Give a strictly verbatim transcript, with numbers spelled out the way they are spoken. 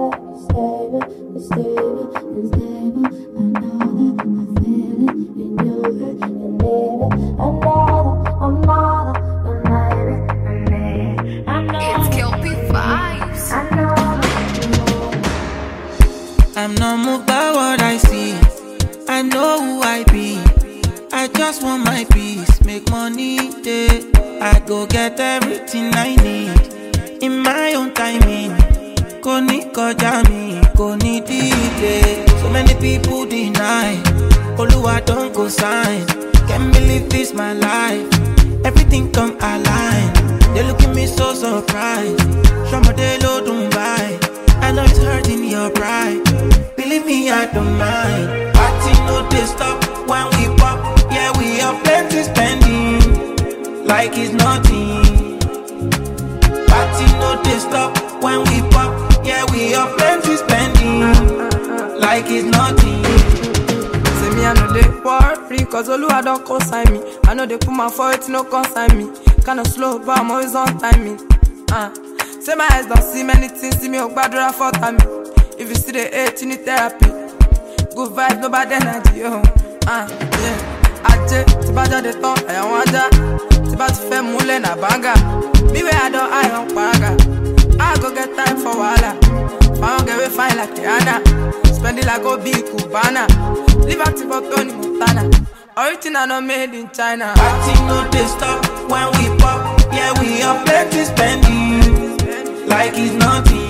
I'm not moved by what I see. I know who I be. I just want my peace, make money, yeah. I go get everything I need in my own timing. Koni kojami, koni dide. So many people deny. Oluwa don't go sign. Can't believe this my life. Everything come align. They look at me so surprised. Shomode lo Dubai. I know it's hurting your pride. Believe me, I don't mind. Party no they stop when we pop. Yeah, we have plenty spending like it's nothing. Party no they stop when we pop. Yeah, we have plenty spending like it's nothing. Say me I know they worry, cause Oluwa don't consign me. I know they put my foot, no consign me. Kinda slow, but I'm always on timing. Uh. Say my eyes don't see many things, see me Ogbadura for time. If you see the hate, you need therapy. Good vibes, no bad energy, yo. Ah, uh, yeah. Aje, tibaja de ton, I want ja. Tiba ti fe mule na banga. Me where I don't, I don't paga. I go get time for wala. Found get we fine like Rihanna. Spend it like go big Cubana. Live active for Tony Montana. Original not made in China. Party no they stop when we pop. Yeah, we have plenty spending like it's nothing.